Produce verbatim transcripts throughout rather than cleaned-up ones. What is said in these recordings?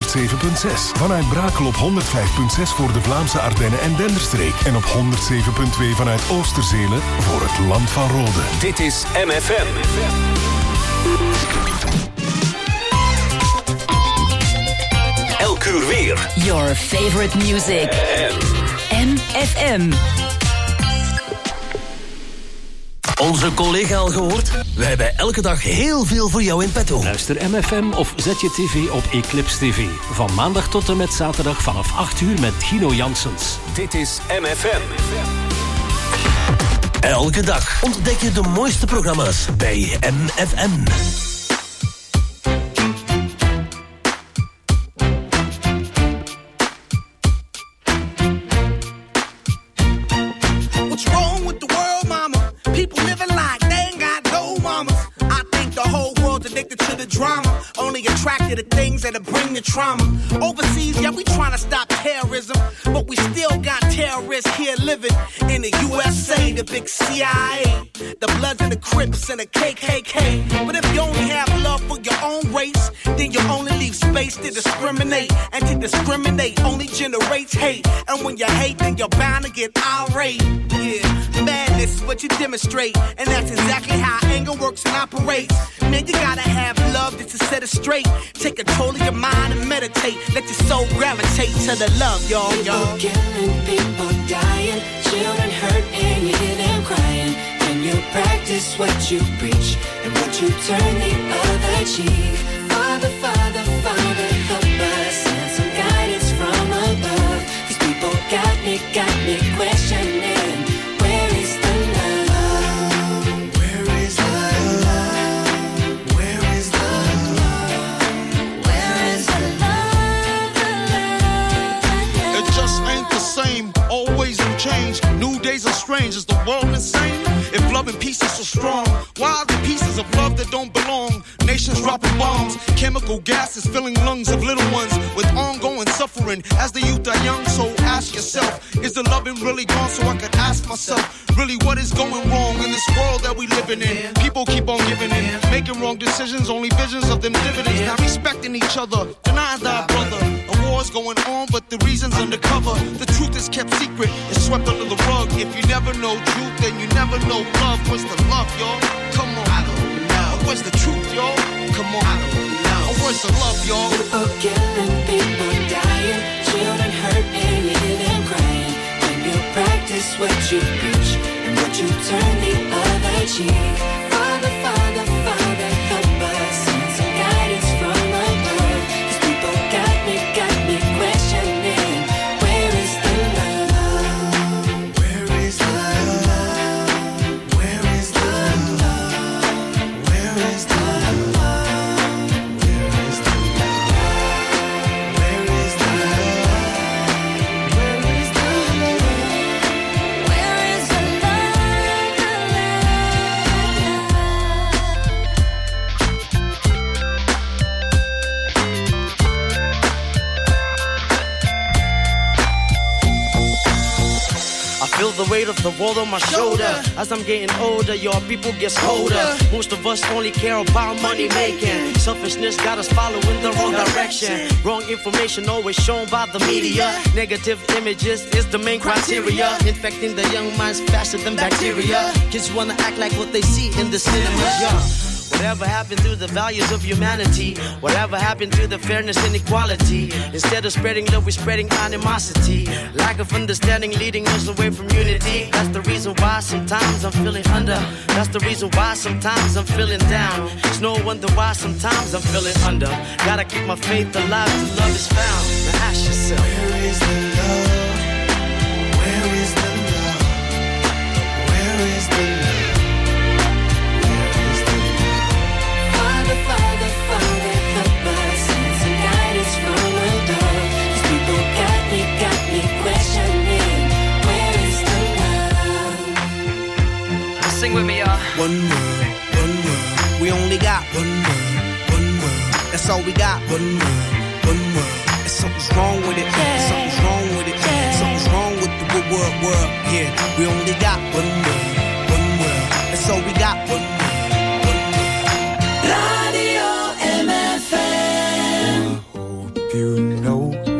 honderdzeven komma zes. Vanuit Brakel op honderdvijf komma zes voor de Vlaamse Ardennen en Denderstreek. En op honderdzeven komma twee vanuit Oosterzelen voor het Land van Rode. Dit is M F M. Elk uur weer. Your favorite music. M F M. Onze collega al gehoord? We hebben elke dag heel veel voor jou in petto. Luister M F M of zet je tv op Eclipse T V. Van maandag tot en met zaterdag vanaf acht uur met Gino Janssens. Dit is M F M. Elke dag ontdek je de mooiste programma's bij M F M. Attracted to things that'll bring the trauma. Overseas, yeah, we trying to stop terrorism, but we still got terrorists here living in the U S A, the big C I A, the Bloods and the Crips and the K K K. But if you only have love for your own race, then you only leave space to discriminate, and to discriminate only generates hate. And when you hate, then you're bound to get irate. Yeah, madness is what you demonstrate, and that's exactly how anger works and operates. Man, you gotta have love just to set it straight. Take control of your mind and meditate. Let your soul gravitate to the love, y'all, y'all. People killing, people dying, children hurt and you hear them crying. When you practice what you preach and what you turn the other cheek. Father, Father, Father, help us, send some guidance from above. These people got me, got me questioning. Where is the love? Where is the love? Where is the love? Where is the love? The love, the love? It just ain't the same. Always new change. New days are strange. Is the world insane? If love and peace is so strong, why are the pieces of love that don't belong? Nations dropping bombs, chemical gases filling lungs of little ones with ongoing suffering as the youth are young. So ask yourself, is the loving really gone? So I could ask myself, really what is going wrong in this world that we living in? People keep on giving in, making wrong decisions, only visions of them dividends. Not respecting each other, denying thy brother. A war's going on, but the reason's undercover. The truth is kept secret, it's swept under the rug. If you never know truth, then you never know love. Where's the love, y'all? Come on. I don't know. Where's the truth, y'all? Come on. I don't know. Where's the love, y'all? People killing, people dying, children hurt and you hear them crying. When you practice what you preach and what you turn the other cheek. Father, Father, Father, help us, send some guidance from above. These people got me, got me questioning. Where is the love? Where is the love? Where is the love? Where is the love? Where is the love? Where is the love? Where is the love? Where is the Feel the weight of the world on my shoulder. As I'm getting older, your people get colder. Most of us only care about money making. Selfishness got us following the wrong direction. Wrong information always shown by the media. Negative images is the main criteria. Infecting the young minds faster than bacteria. Kids wanna act like what they see in the cinemas, yeah. Whatever happened to the values of humanity? Whatever happened to the fairness and equality? Instead of spreading love, we're spreading animosity. Lack of understanding leading us away from unity. That's the reason why sometimes I'm feeling under. That's the reason why sometimes I'm feeling down. It's no wonder why sometimes I'm feeling under. Gotta keep my faith alive till love is found. Now ask yourself, where is the love? Where is the love? Where is the love? Father, Father, help us, send some guidance from above. These people got me, got me questioning. Where is the love? Sing with me, y'all. One world, one world. We only got one world, one world. That's all we got. One world, one world. And something's wrong with it. Yeah. Something's wrong with it. Yeah. Something's wrong with the world, world. Yeah, we only got one world, one world. That's all we got. One world. Radio M F M. I hope you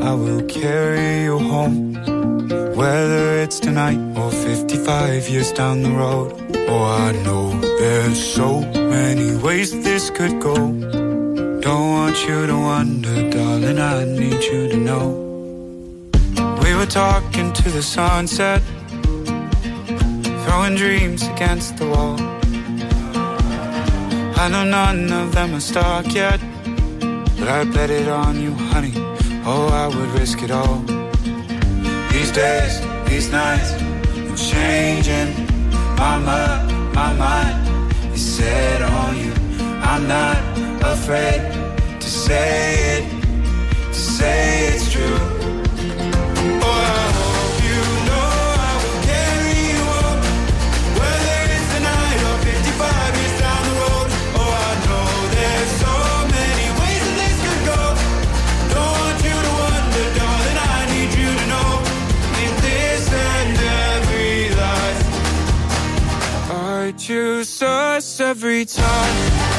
I will carry you home. Whether it's tonight or fifty-five years down the road. Oh, I know there's so many ways this could go. Don't want you to wonder, darling, I need you to know. We were talking to the sunset, throwing dreams against the wall. I know none of them are stuck yet, but I bet it on you, honey. Oh, I would risk it all. These days, these nights, I'm changing my mind, my mind is set on you. I'm not afraid to say it, to say it's true. Oh, I hope you know I will carry you up, whether it's tonight or fifty-five years down the road. Oh, I know there's so many ways that this could go. Don't want you to wonder, darling, I need you to know. In this and every life, I choose us every time.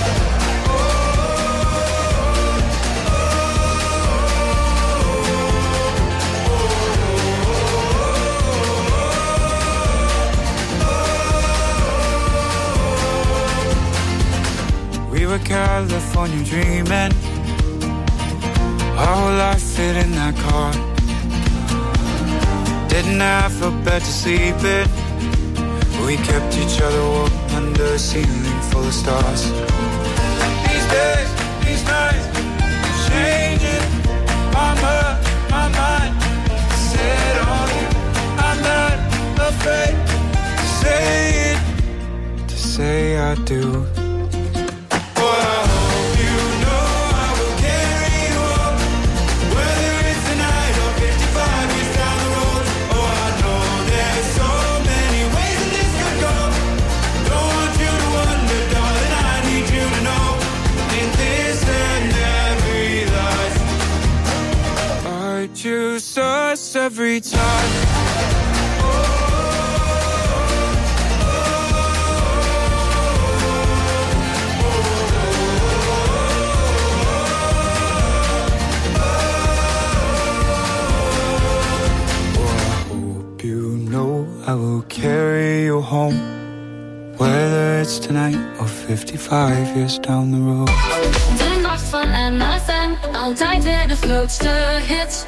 We were California dreaming, our whole life fit in that car. Didn't have a bed to sleep in, but we kept each other warm under a ceiling full of stars. These days, these nights, I'm changing my mind, my mind set on you. I'm not afraid to say it, to say I do. Choose us every time. I will carry you home, whether it's tonight or fifty-five years down the road. Doing not fun and nothing, I'll dive in if floats the hits.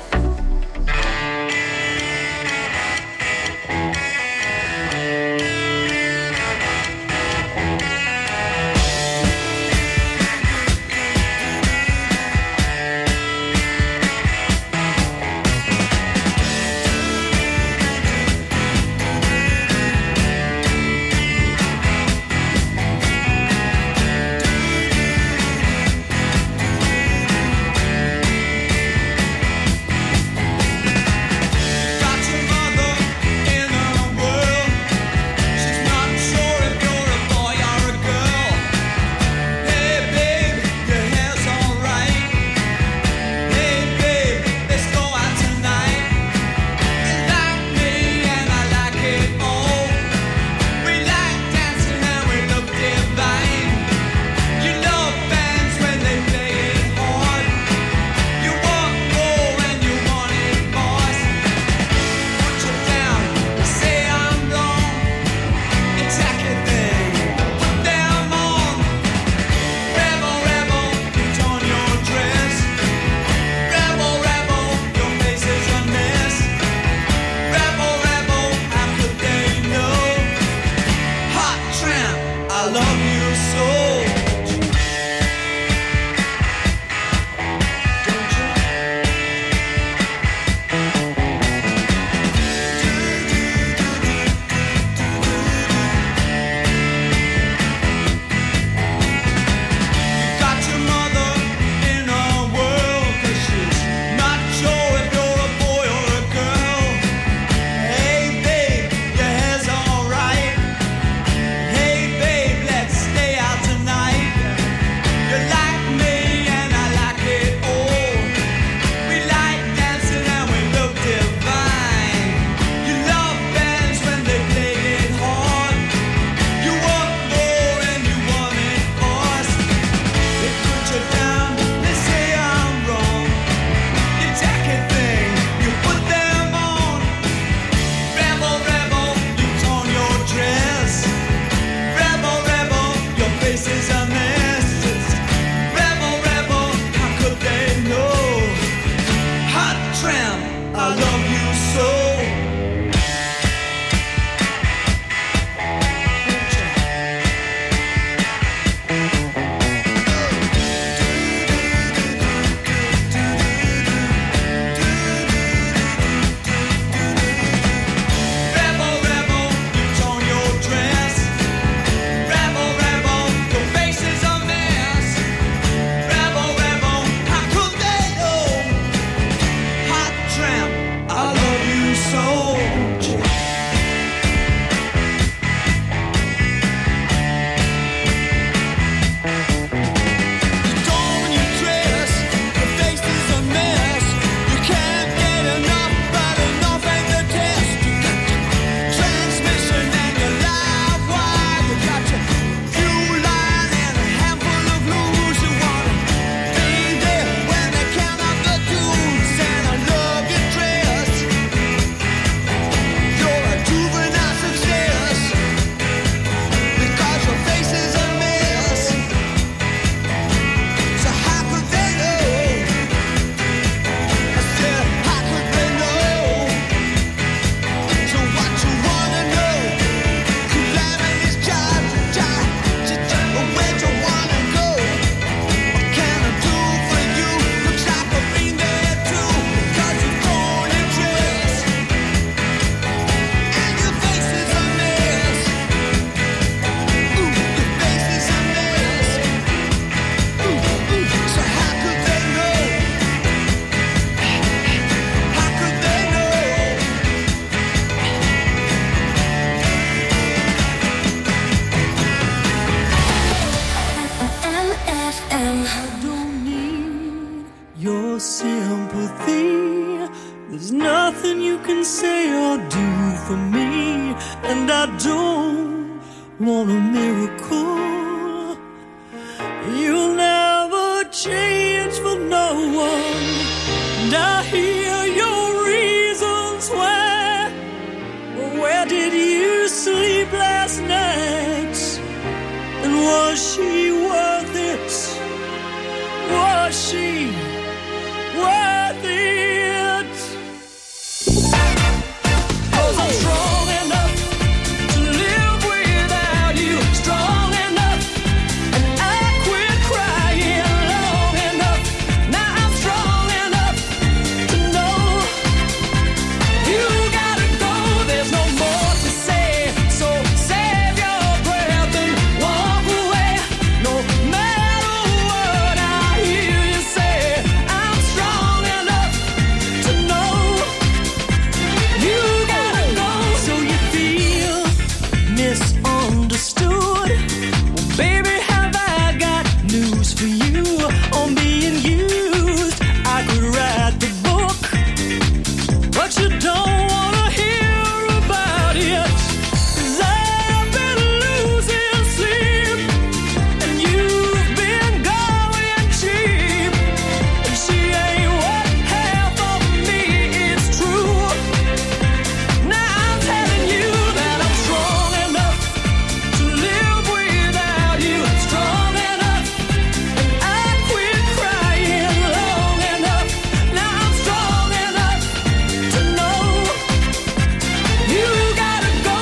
sympathy. There's nothing you can say or do for me, and I don't want a miracle. You'll never change for no one, and I hear your reasons why. Where did you sleep last night? And was she worth it? Was she worth it? 'Cause I'm strong enough to live without you, strong enough, and I quit crying long enough. Now I'm strong enough to know you gotta go. There's no more to say, so save your breath and walk away. No matter what I hear you say, I'm strong enough to know you gotta go. So you feel misunderstood? Well, baby, have I got news for you on being used? I could write the book, but you don't wanna hear about it. 'Cause I've been losing sleep, and you've been going cheap. And she ain't what half of me is true. Now I'm telling you that I'm strong enough to live without you, strong enough, and I quit crying long enough. Now I'm strong enough to know you gotta go.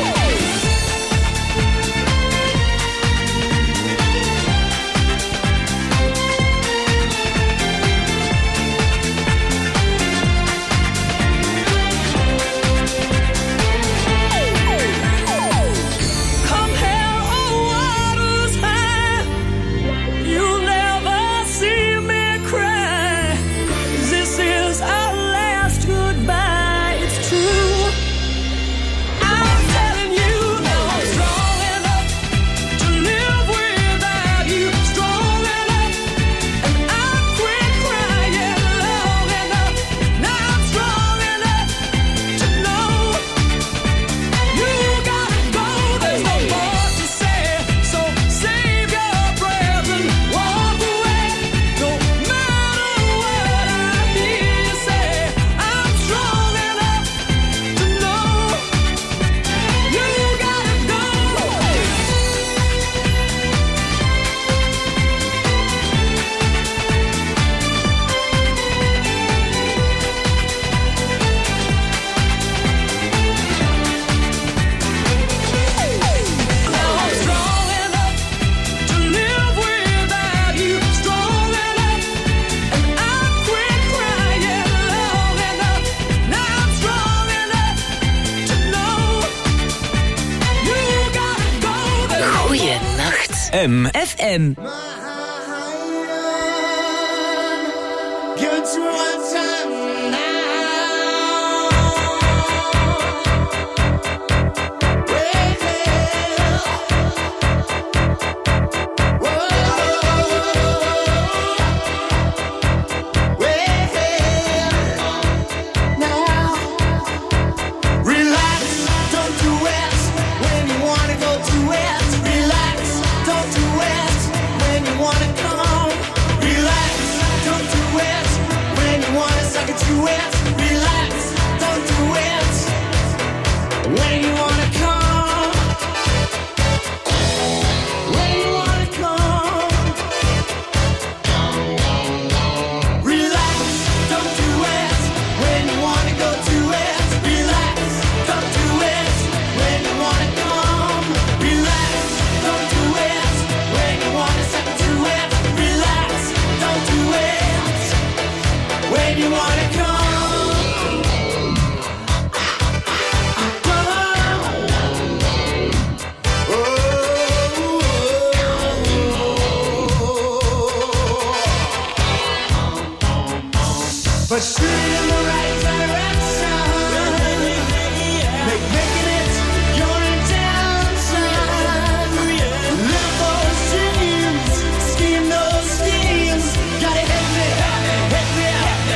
Come hell or waters high, you'll never see me cry. This is our last goodbye, it's true. I'm telling you now I'm strong enough to live without you, strong enough, and I quit crying long enough. Now I'm strong enough to know you gotta go. There's no more to say, so save your breath and walk away. No matter what I hear you say, I'm strong enough to know you gotta go. Now I'm strong enough to live without you, strong enough, and I quit crying long enough. Now I'm strong enough to know you gotta go. Goeienacht. M. F M. Give it to me one time now. Way hell. Whoa. Way hell. Now. Relax, don't do it when you wanna go to it. Relax, don't do it when you wanna come. Relax, don't do it when you wanna suck it to it. Relax, don't do it when you wanna come. When you wanna come. Relax, don't do it when you wanna go to it. Relax, don't do it when you wanna come. Relax, don't do it when you wanna suck it to it. Relax, don't do it when you wanna come. But shoot in the right direction. Make making it your intention. Live those dreams, scheme those schemes. Gotta hit me, hit me, hit me,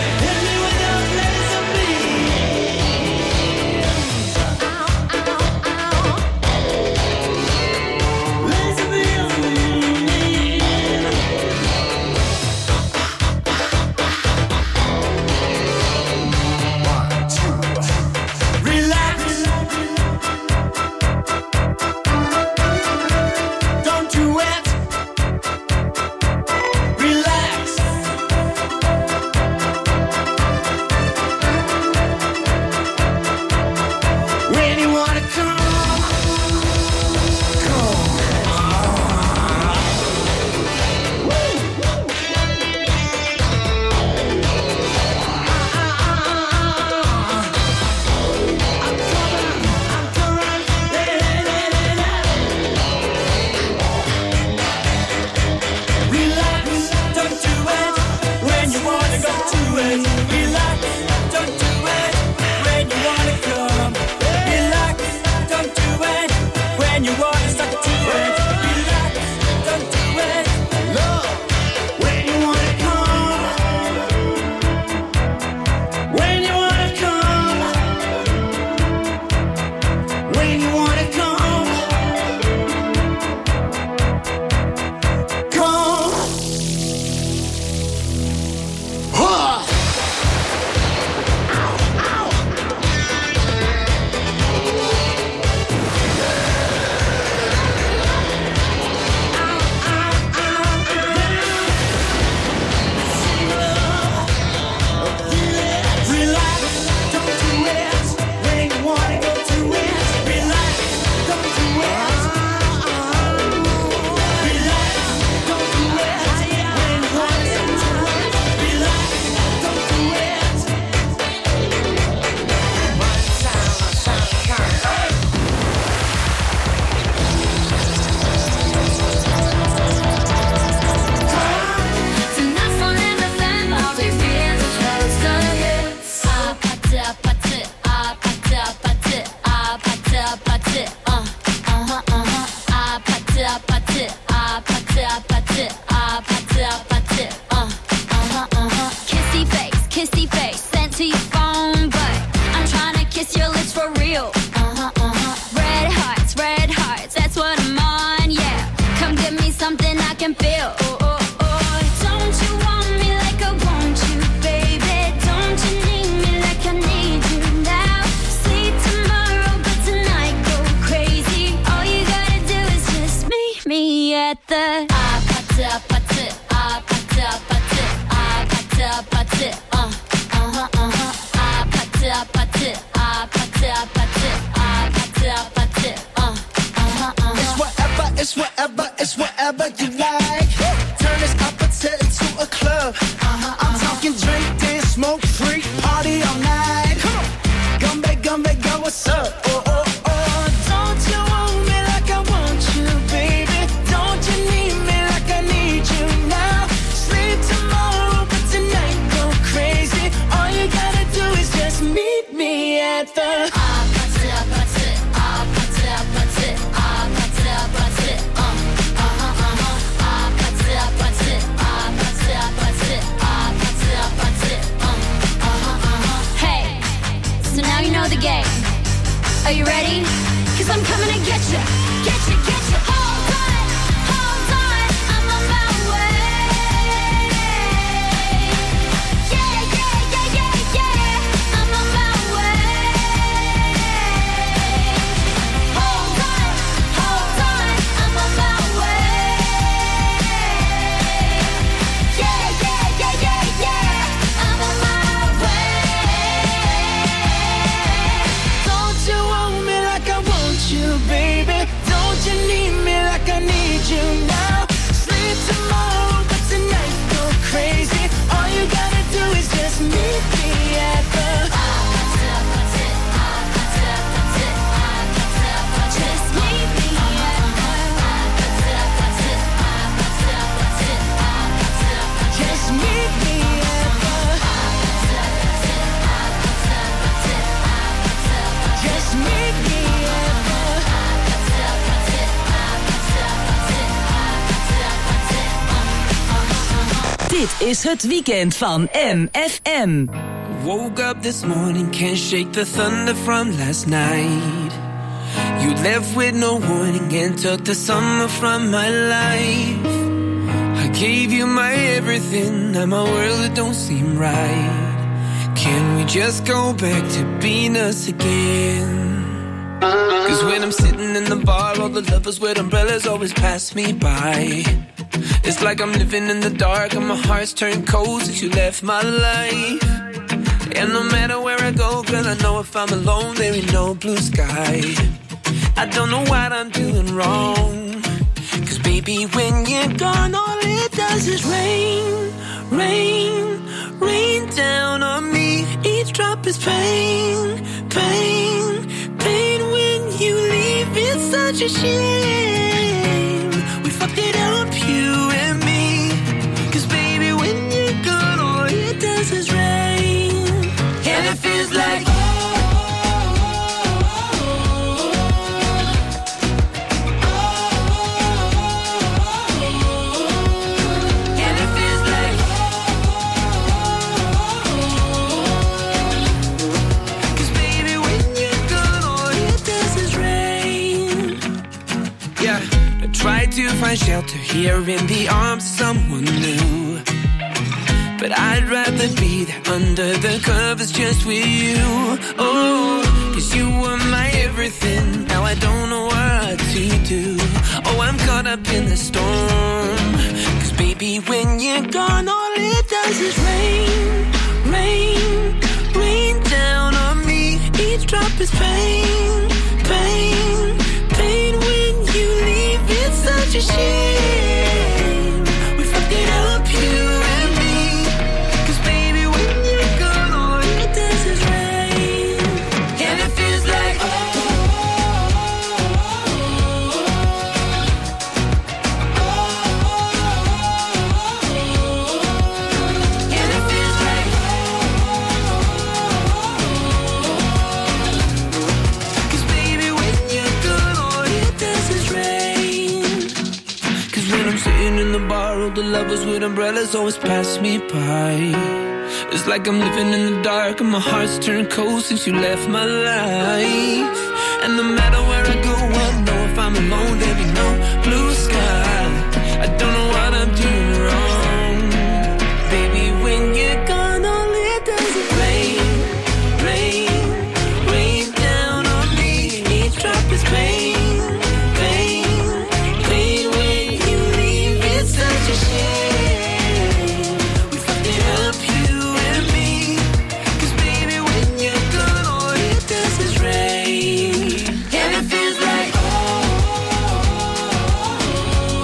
Freak party all night. Come on. Come back, come back, girl, what's up? Oh, oh, oh. Don't you want me like I want you, baby? Don't you need me like I need you now? Sleep tomorrow, but tonight go crazy. All you gotta do is just meet me at the the game. Are you ready? Cause I'm coming to get you. Get you, get you. Hold on, hold on. I'm on my way. Yeah, yeah, yeah, yeah, yeah. I'm on my way. Hold on, hold on. I'm on my way. Yeah, yeah, yeah, yeah, yeah. I'm on my way. You, baby, don't you need me like I need you now? Sleep tomorrow, but tonight go crazy. All you gotta do is just meet me at the just meet me at the just meet me at the just meet me. Dit is het weekend van M F M. Woke up this morning, can't shake the thunder from last night. You left with no warning and took the summer from my life. I gave you my everything, now my world it don't seem right. Can we just go back to being us again? Cause when I'm sitting in the bar, all the lovers with umbrellas always pass me by. It's like I'm living in the dark and my heart's turned cold since you left my life. And no matter where I go, girl, I know if I'm alone, there ain't no blue sky. I don't know what I'm doing wrong. Cause baby, when you're gone, all it does is rain, rain, rain down on me. Each drop is pain, pain, pain. When you leave, it's such a shame. We fucked it up, you and me. Cause baby, when you're gone, all it does is rain. And it feels like try to find shelter here in the arms of someone new. But I'd rather be there under the covers just with you. Oh, cause you were my everything. Now I don't know what to do. Oh, I'm caught up in the storm. Cause baby, when you're gone, all it does is rain, rain, rain down on me. Each drop is pain, pain, pain. When you leave, it's such a shame. We fucked it up, you and me. Cause baby, when you're gone, all it does is rain. And it feels like oh, and it feels like cause baby, when you're gone, all it does is rain. Cause when I'm sitting in the bar, all the lovers with umbrellas always pass me by. It's like I'm living in the dark and my heart's turned cold since you left my life. And no matter where I go, I know if I'm alone, there'll be no blue sky. I don't know what I'm doing wrong. Baby, when you're gone, all it does is rain, rain, rain down on me. Each drop is pain, pain, pain. When you leave, it's such a shame. We fucked it up, you and me. Cause baby, when you're gone, all it does is rain. And it feels like oh,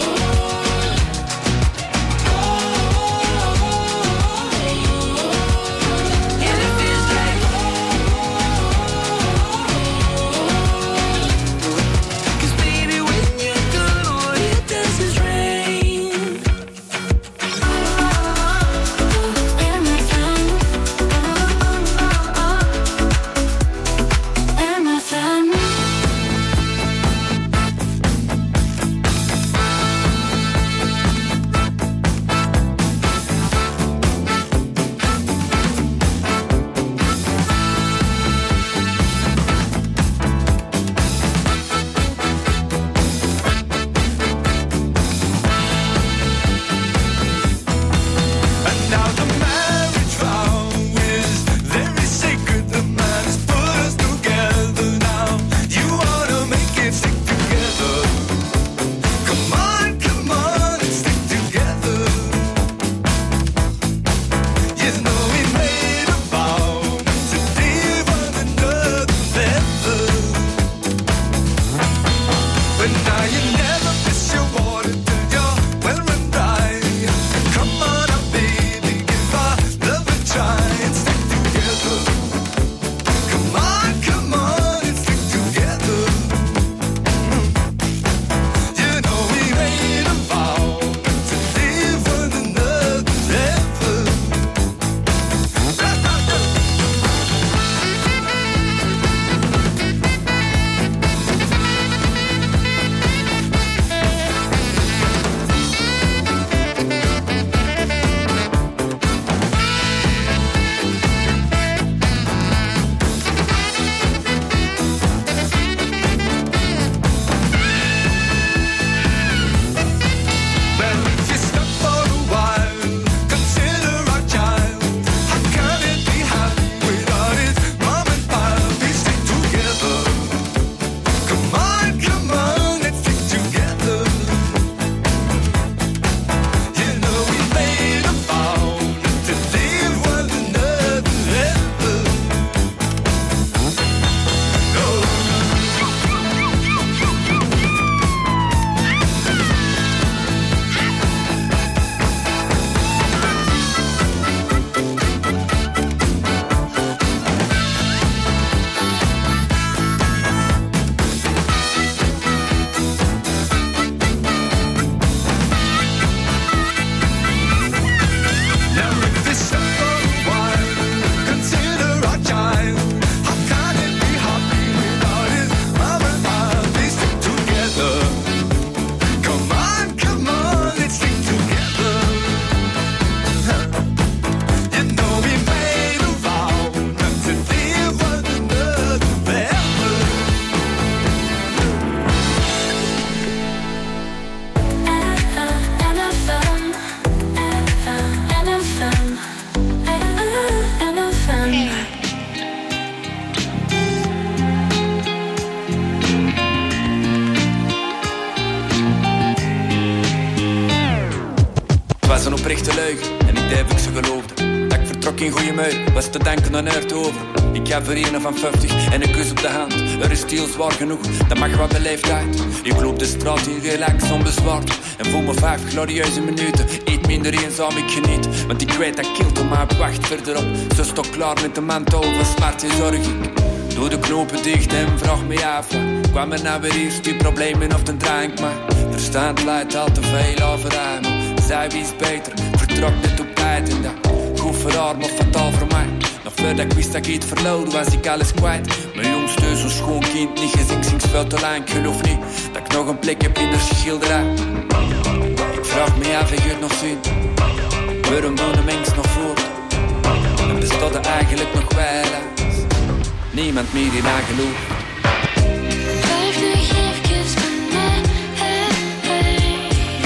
was een oprechte leugen en ik deed ik ze geloofde. Dat ik vertrok in goede mui, was te denken aan uit over. Ik gaf er een van vijftig en een kus op de hand. Er is stil zwaar genoeg, dat mag wat beleefd uit. Ik loop de straat in relax onbezwaard en voel me vijf glorieuze minuten. Eet minder eenzaam, ik geniet, want ik weet dat kilt om mij wacht verderop. Zo stok klaar met de mantel van smart en zorg ik. Doe de knopen dicht en vraag me af. Kwam er nou weer eerst die problemen of de drank, maar verstand leidt al te veel over hem. Zij wist beter, vertrok net op tijd en dat goed voor haar, maar fataal voor mij. Nog voordat ik wist dat ik iets verloren, was ik alles kwijt. Mijn jongste, zo'n schoon kind, niet gezien, zingt veel te lang. Ik geloof niet dat ik nog een plek heb in de schilderij. Ik vraag me af, ik het nog zien. Waarom doen de mens nog voort? En bestaat er eigenlijk nog wel eens niemand meer in haar geloof. Blijf nu even bij mij, hey, hey.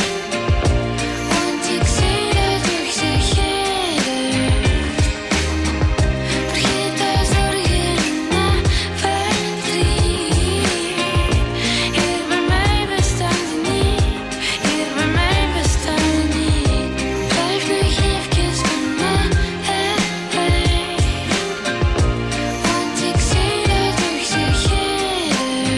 Want ik zie dat terug, zeg jij er. Vergeet de zorgen na verdriet. Hier bij mij bestaan ze niet, hier bij mij bestaan ze niet. Blijf nu even bij mij, hey, hey. Want ik zie dat terug, zeg jij er.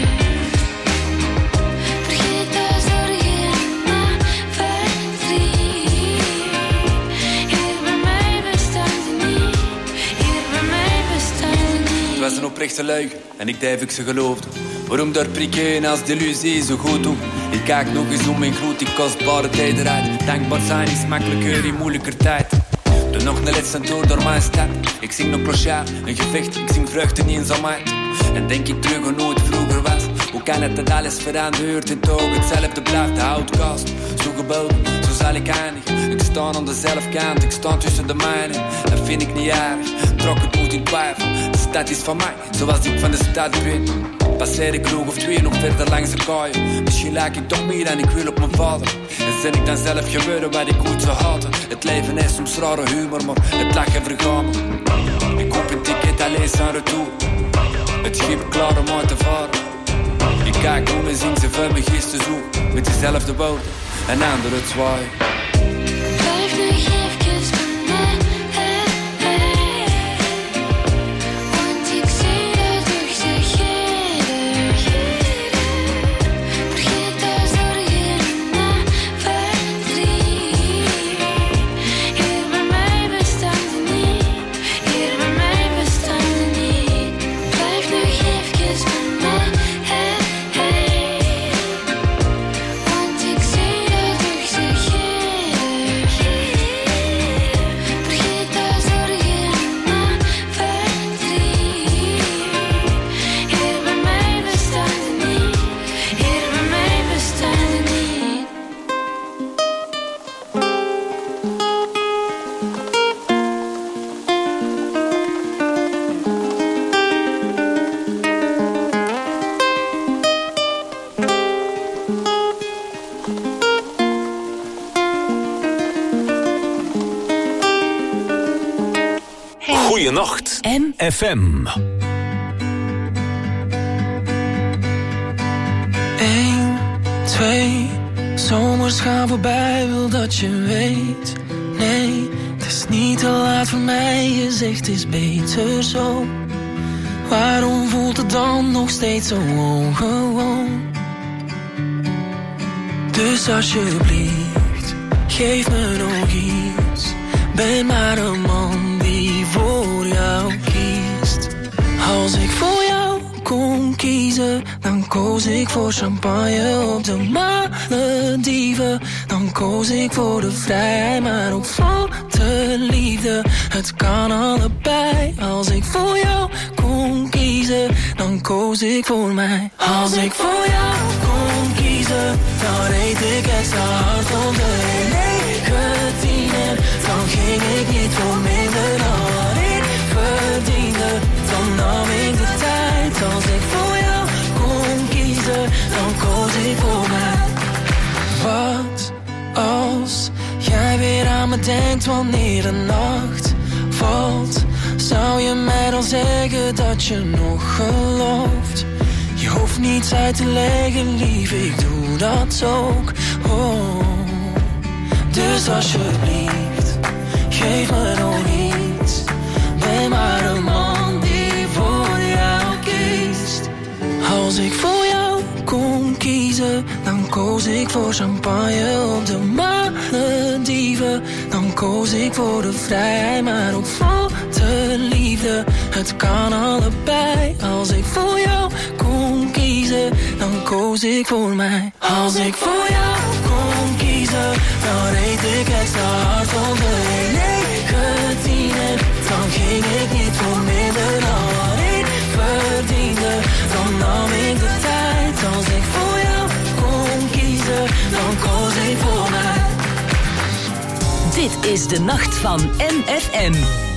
Vergeet de zorgen na verdriet. Hier bij mij bestaan ze niet, hier bij mij bestaan ze niet. Het was een oprechte leugen en ik deed ik ze geloofde. Waarom daar prikken als delusie zo goed doen? Ik kijk nog eens om mijn gloed, die kostbare tijd eruit. Dankbaar zijn is makkelijker in moeilijker tijd. Doe nog een laatste toer door mijn stad. Ik zing nog clochard, een gevecht, ik zing vreugde in eenzaamheid. En denk ik terug aan hoe het vroeger was. Hoe kan het dat alles verandert en toch hetzelfde blijft? De outcast, zo geboden, zo zal ik eindigen. Ik sta aan dezelfde kant, ik sta tussen de mijnen. Dat vind ik niet erg, trok het moet in twijfel. De stad is van mij, zoals ik van de stad ben. Passeer ik nog of twee nog verder langs de kaaien. Misschien lijk ik toch meer dan ik wil op mijn vader. En zijn ik dan zelf gebeuren wat ik ooit zou haten. Het leven is soms rare humor, maar het lachen vergaan me. Ik koop een ticket alleen sans retour. Het schip klaar om uit te varen. Ik kijk om en zing ze van mijn gisten zo. Met dezelfde woorden en anderen het zwaaien. Blijf nu even bij mij, hey, hey. Want ik zie dat terug, zeg jij er. Vergeet de zorgen na verdriet. Hier bij mij bestaan ze niet, hier bij mij bestaan ze niet. Blijf nu even bij mij, hey, hey. Want ik zie dat terug, zeg jij er. Vergeet de zorgen na verdriet. Hier bij mij bestaan ze niet, hier bij mij bestaan ze niet. Goeienacht. M F M. Eén, twee, zomers gaan voorbij, wil dat je weet. Nee, het is niet te laat voor mij, je zegt het is beter zo. Waarom voelt het dan nog steeds zo ongewoon? Dus alsjeblieft, geef me nog iets. Ben maar een man die voor jou kiest. Als ik voor jou kon kiezen, dan koos ik voor champagne op de Malediven. Dan koos ik voor de vrijheid, maar ook voor de liefde. Het kan allebei. Als ik voor jou kon kiezen, dan koos ik voor mij. Als ik voor jou kon kiezen, dan reed ik extra hard om de negentien. En dan ging ik niet voor minder dan wat ik verdiende. Dan nam ik de tijd. Als ik voor jou kon kiezen, dan koos ik voor mij. Wat als jij weer aan me denkt wanneer de nacht valt? Zou je mij dan zeggen dat je nog gelooft? Je hoeft niets uit te leggen, lief, ik doe dat ook. Oh. Dus alsjeblieft, geef me nog iets. Ben maar een man die voor jou kiest. Als ik voor jou kon kiezen, dan koos ik voor champagne op de Malediven. Dan koos ik voor de vrijheid, maar ook voor de liefde. Het kan allebei. Als ik voor jou kon kiezen, dan koos ik voor mij. Als ik voor jou kon kiezen, dan reed ik extra hard op de negentien. Dan ging ik niet voor minder dan wat ik verdiende. Dan nam ik de tijd. Als ik voor jou kon kiezen, dan koos ik voor mij. Dit is de nacht van M F M.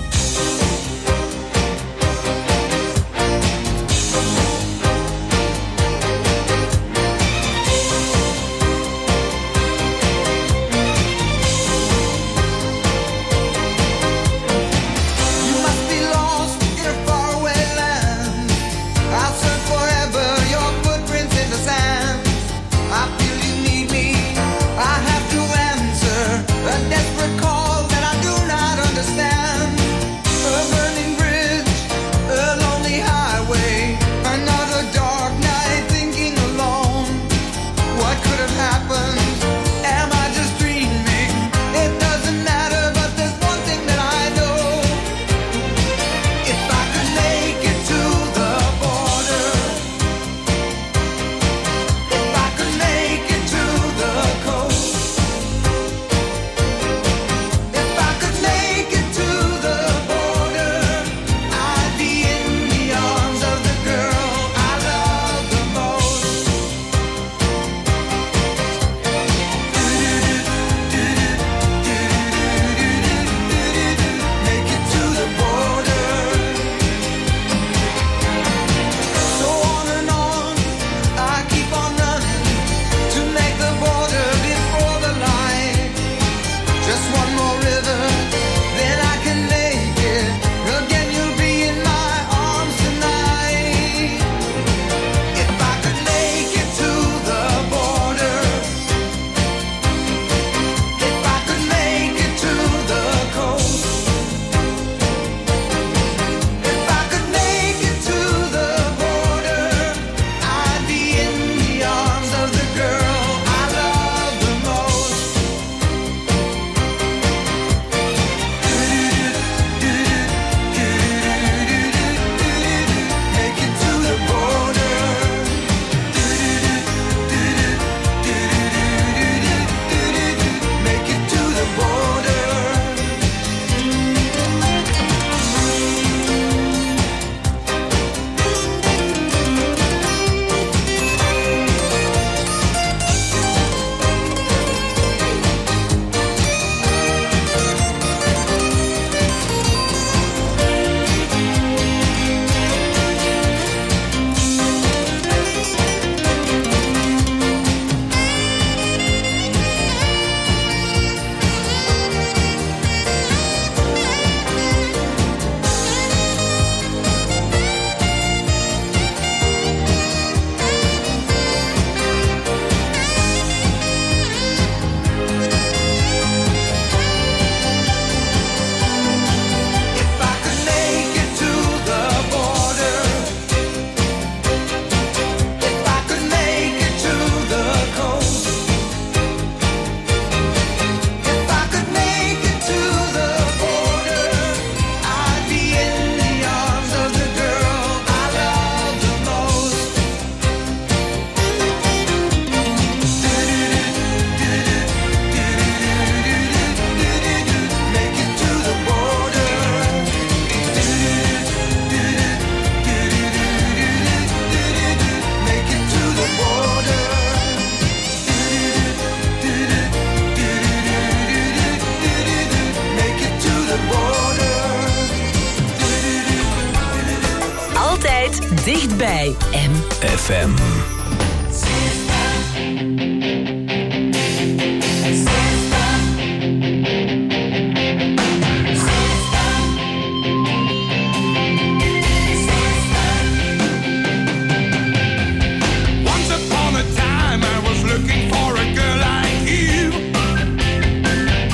Dichtbij M F M. Once upon a time I was looking for a girl like you.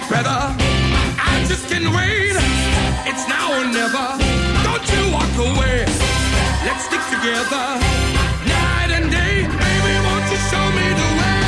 better. I just can't wait. It's now or never. Don't you walk away. Let's stick together. Night and day. Baby, won't you show me the way?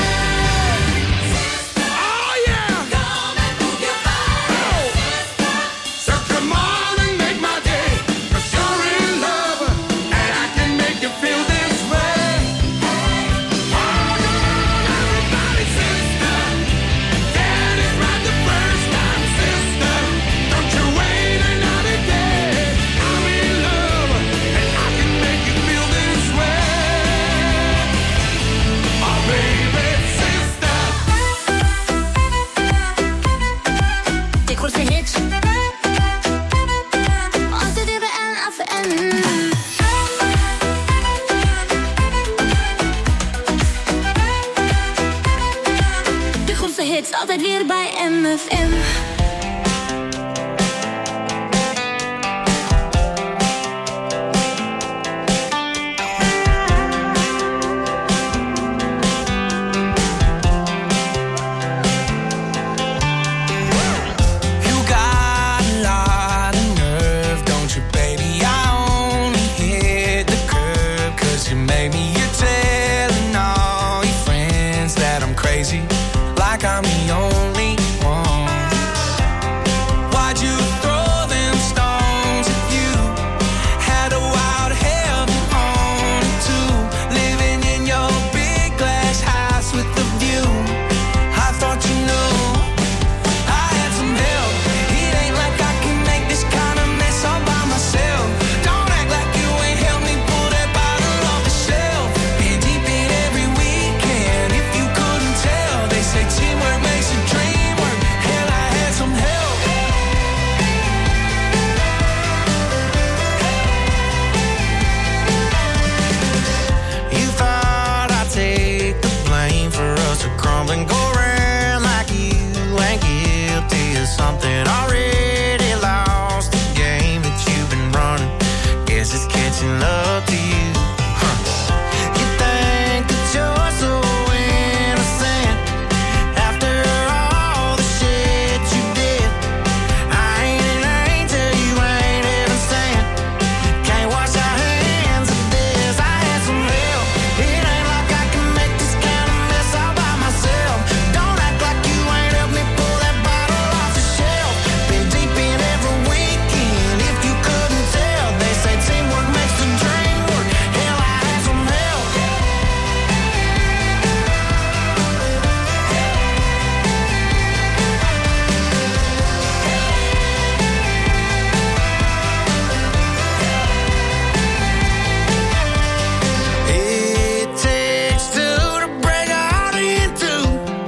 Oh yeah. Come and move your body. Oh. So come on and make my day. 'Cause you're in love and I can make you feel this way. Oh, come on, everybody, sister. Get it right the first time, sister. Don't you wait another day. I'm in love and I can make you feel this way. Oh baby, sister. De grootste hits. Altijd weer bij N F M. De grootste hits, altijd weer bij M F M. You got a lot of nerve, don't you, baby? I only hit the curb 'cause you made me. You're telling all your friends that I'm crazy, like I'm the only one. Why'd you throw them stones at you? Had a wild heaven on it too. Living in your big glass house with the view. I thought you knew I had some help. It ain't like I can make this kind of mess all by myself. Don't act like you ain't helped me pull that bottle off the shelf. Been deep in every weekend, if you couldn't tell. They say teamwork makes a dream work. Hell, I had some help. You thought I'd take the blame for us to crumble and go around like you ain't guilty of something already lost. The game that you've been running, guess it's catching up to you. Huh. You think that you're so innocent after all the shit you did. I ain't an angel, you ain't even sent. Can't wash our hands of this. I had some help. It ain't like I can make this kind of mess all by myself. Don't act like you ain't helped me pull that bottle off the shelf. Been deep in every weekend, if you couldn't tell. They say teamwork makes the dream work. Hell, I had some help. It takes two to break a heart in two.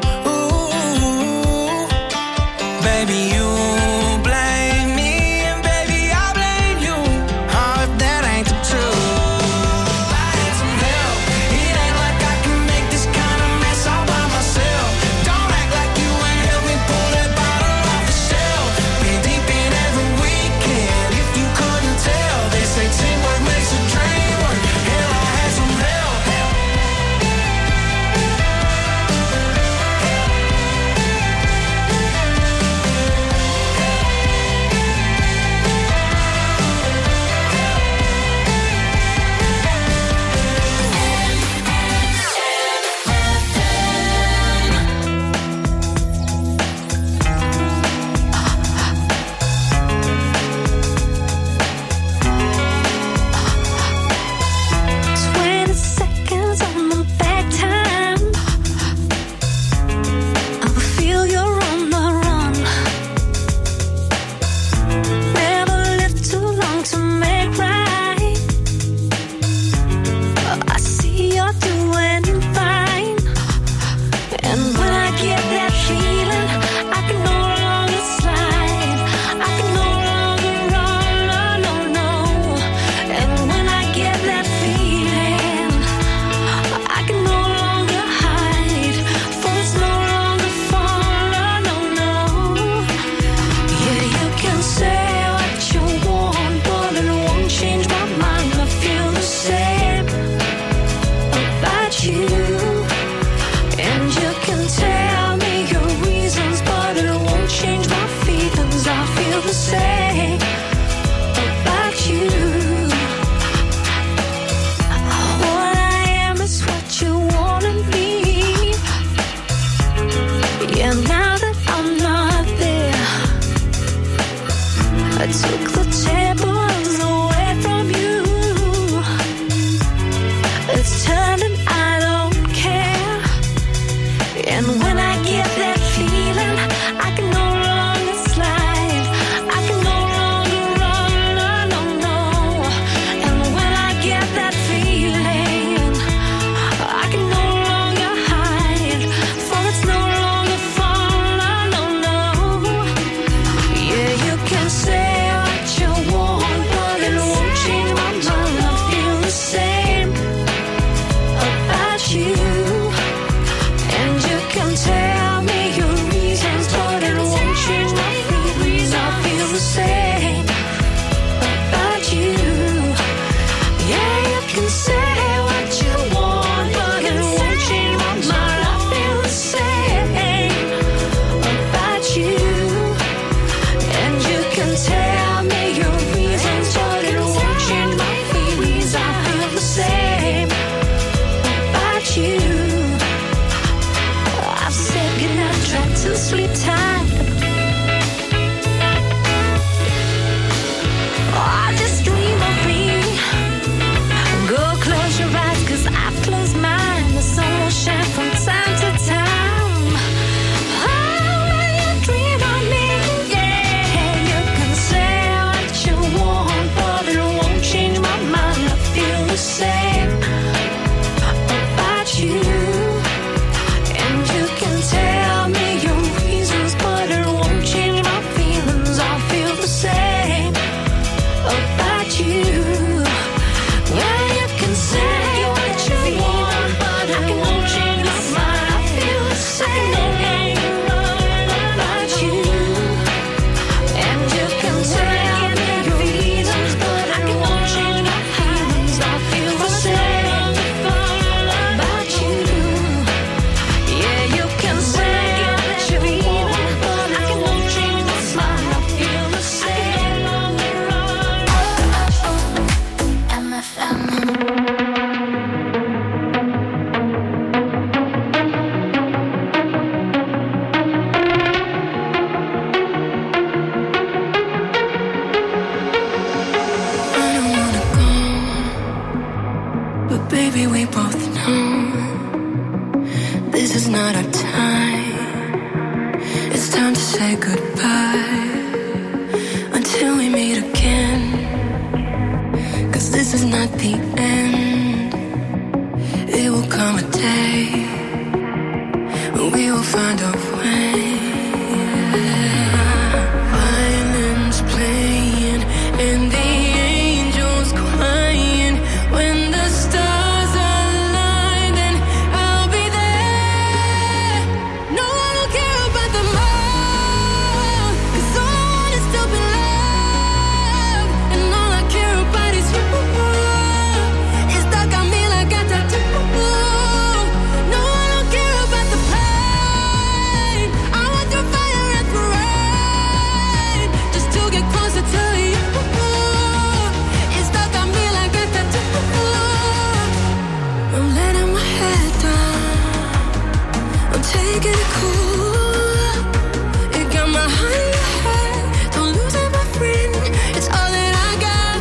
Ooh, baby, you blame me, and baby, I blame you. Oh, if that ain't the truth. I had some help. It ain't like I can make this kind of mess all by myself. Don't act like you ain't helped me pull that bottle off the shelf. Been deep in every weekend, if you couldn't tell. They say teamwork makes a dream work. Hell, I had some help. sleep tight. Oh, just dream of me. Go close your eyes, cause I've closed mine. The sun will shine from time to time. Oh, when you dream of me, yeah. You can say what you want, but it won't change my mind. I feel the same about you. And you can tell me your reasons, but it won't change my feelings. I feel the same about you. Well, you can say what you want, but it won't change my mind. I feel the same about you. And you can tell me your reasons, but it won't change my feelings. I feel the same about you. Yeah, you can say what you want, but it won't change my mind. I feel the same. M F M. But baby, we both know this is not our time. It's time to say goodbye until we meet again. Cause this is not the end. It will come a day when we will find a way. Violins playing and the angels crying. When the stars align, then I'll be there. No, I don't care about the more, cause all I want is to be loved. And all I care about is you. It's stuck on me like a tattoo. No, I don't care about the pain. I want the fire and the rain, just to get closer to you. It's stuck on me like a tattoo. I'm letting my head down. I'm taking it cool. It got my heart in your head. Don't lose it, my friend. It's all that I got.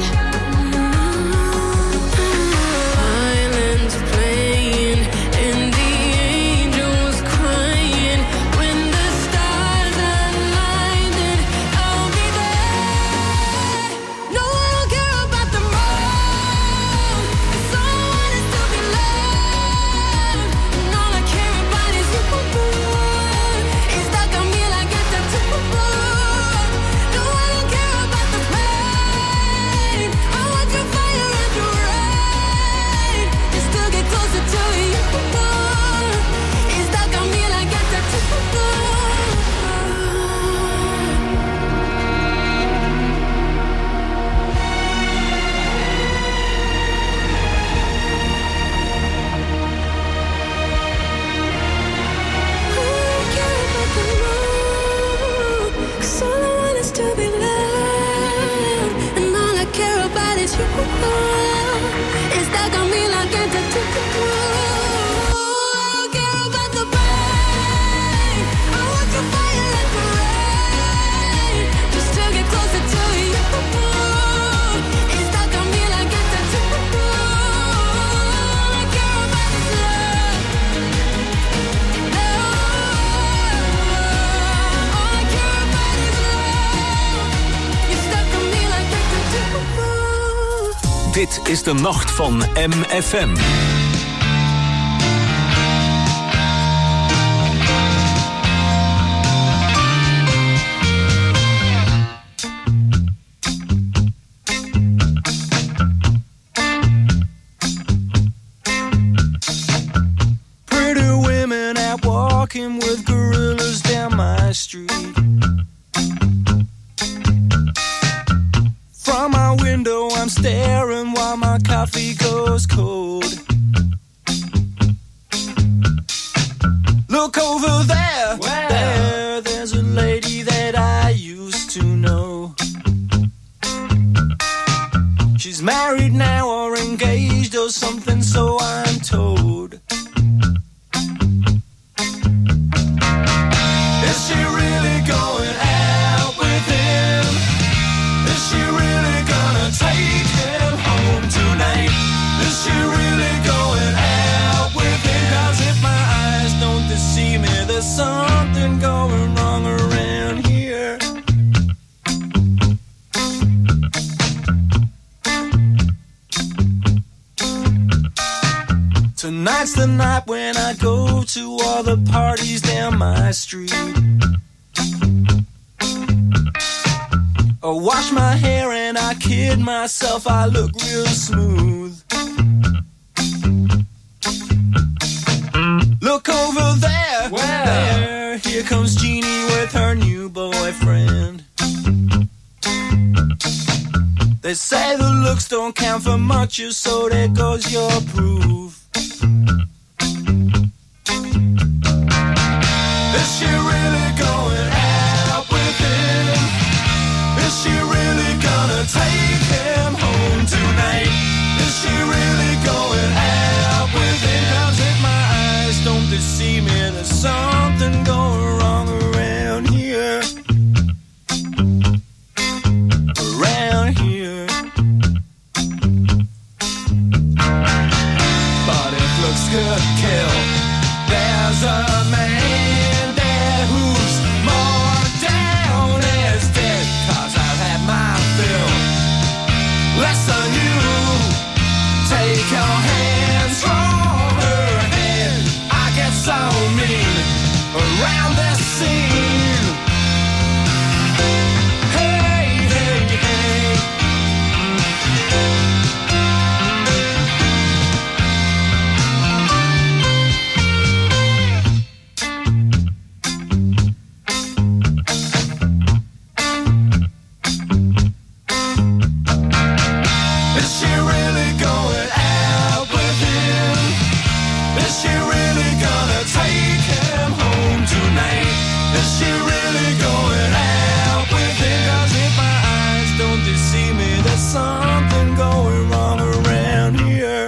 Violins playing and the angels crying. When the stars align, then I'll be there. No, I don't care about the more, cause all I want is to be loved. And all I care about is you. It's stuck on me like a tattoo. No, I don't care about the pain. I want your fire and your rain, just to get closer to you. It's stuck on me like a tattoo. Cause all I want is to be loved. And all I care about is you. It's stuck on me like a tattoo. I don't care about the pain. I want your fire and the rain, just to get closer to you. It's stuck on me like a tattoo. All I care about is love. All I care about is love. You're stuck on me like a tattoo. Dit is de nacht van M F M. Pretty women out walking with gorillas down my street. From my window I'm staring while my coffee goes cold. Look over there, there, there's a lady that I used to know. She's married now or engaged or something, so I'm told. Is she something going wrong around here. Tonight's the night when I go to all the parties down my street. I wash my hair and I kid myself, I look real smooth. Look over there, Where? there, here comes Jeannie with her new boyfriend. They say the looks don't count for much, so there goes your proof. Is she really going out with him? Is she really gonna take him home tonight? Is she really going out with him? 'Cause if my eyes don't deceive me, there's something going wrong around here. Around here. But if looks could kill, there's a man there who's more down as dead. 'Cause I've had my fill. Less than you. Take your hands from her head. I get so mean around this scene. Hey, hey, hey. Is she really going out with him? Is she really gonna take him home tonight? Is she really going out with him? 'Cause if my eyes don't deceive me, there's something going wrong around here.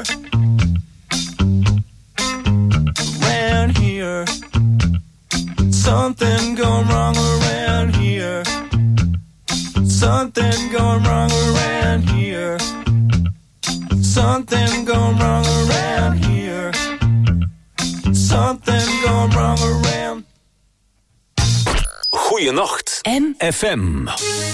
Around here. Something going wrong around here. Something going wrong around here. Something going wrong around here. Something going wrong around. Goeienacht. M F M.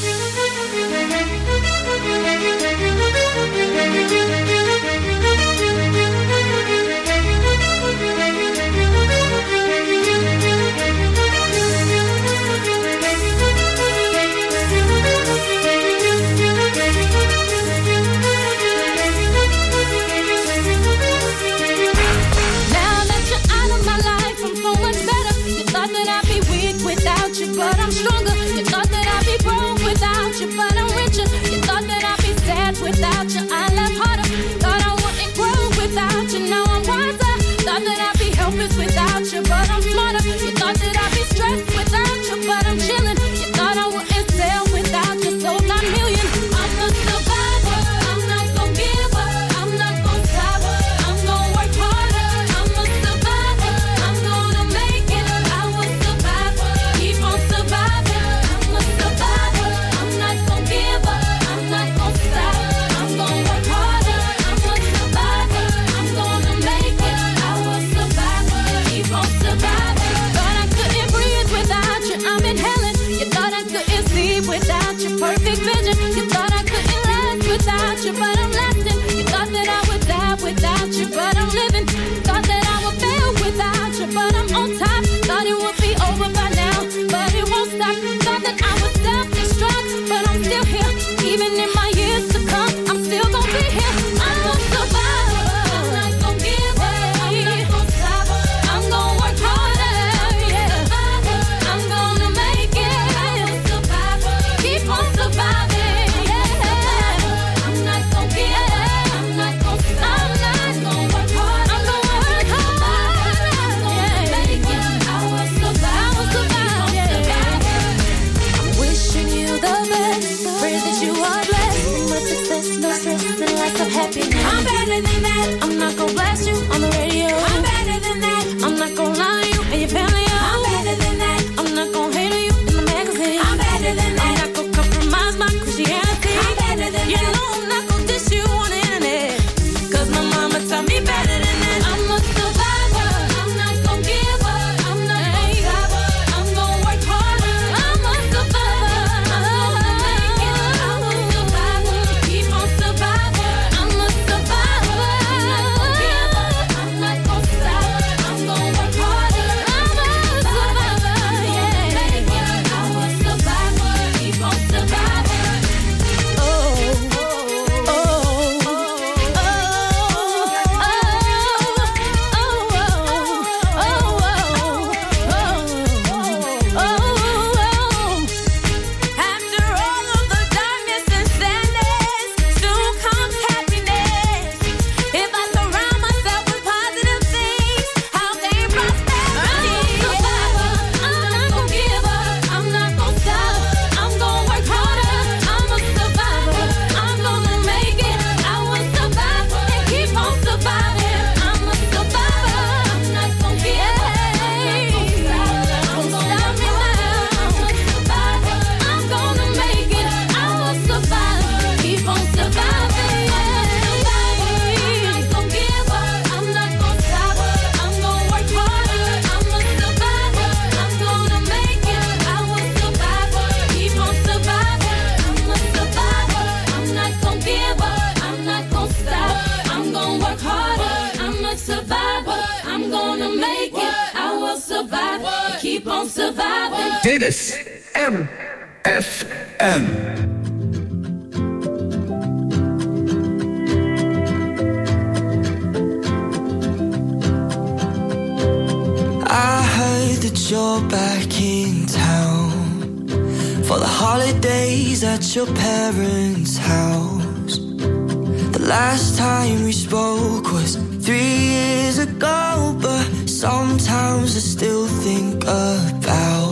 Now that you're out of my life, I'm so much better. You thought that I'd be weak without you, but I'm stronger. You thought that I'd be broke without you, but I'm richer. You thought that I'd be sad without you, I laugh harder. Thought I wouldn't grow without you, now I'm wiser. Thought that I'd be helpless without you, but I'm smarter. You thought that I'd be stressed without you, but I'm chilling. You thought I wouldn't sell without you, sold nine million. I'm a survivor, I'm not gon' give up, I'm not gon' stop, I'm gon' work harder. I'm a survivor, I'm gonna make it. I will survive, keep on surviving. I'm a survivor, I'm not gon' give up, I'm not gon' stop, I'm gon' work harder. I'm a survivor, I'm gonna make it. I will survive, keep on surviving. Thought I couldn't breathe without you, I'm inhaling. You thought I couldn't see without your perfect vision. You thought I couldn't last without you, but I'm lasting. You thought that I would die without you, but I'm living. Thought that I would fail without you, but I'm on top. Thought it would be over by now, but it won't stop. Thought that I would self-destruct, but I'm still here. Even in my years to come, I'm still gonna be here. I'm a survivor, I'm not gonna give up, I'm not gonna stop, I'm gonna work harder, yeah. I'm gonna make it, I'm a survivor, keep on surviving, yeah. I'm not gonna give up, I'm not gonna stop, I'm not gonna work hard, I'm gonna work hard, I'm gonna make it, I will survive, I will survive, yeah. I'm wishing you the best, pray that you are blessed. Much success, no stress, and lots of happiness. I'm better than that. I'm not gonna blast you on the radio. I'm better than that. I'm not gonna lie to you and your family. I'm better than that. I'm not gonna hate on you in the magazine. I'm better than that. I'm not gonna compromise my Christianity. I'm better than you that. You know I'm not gonna diss you on the internet, 'cause my mama taught me better than that. I'm a survivor. I'm not gonna give up. I'm not gonna stop. Dit is M F M. I heard that you're back in town for the holidays at your parents' house. The last time we spoke was three years ago, but sometimes I still think about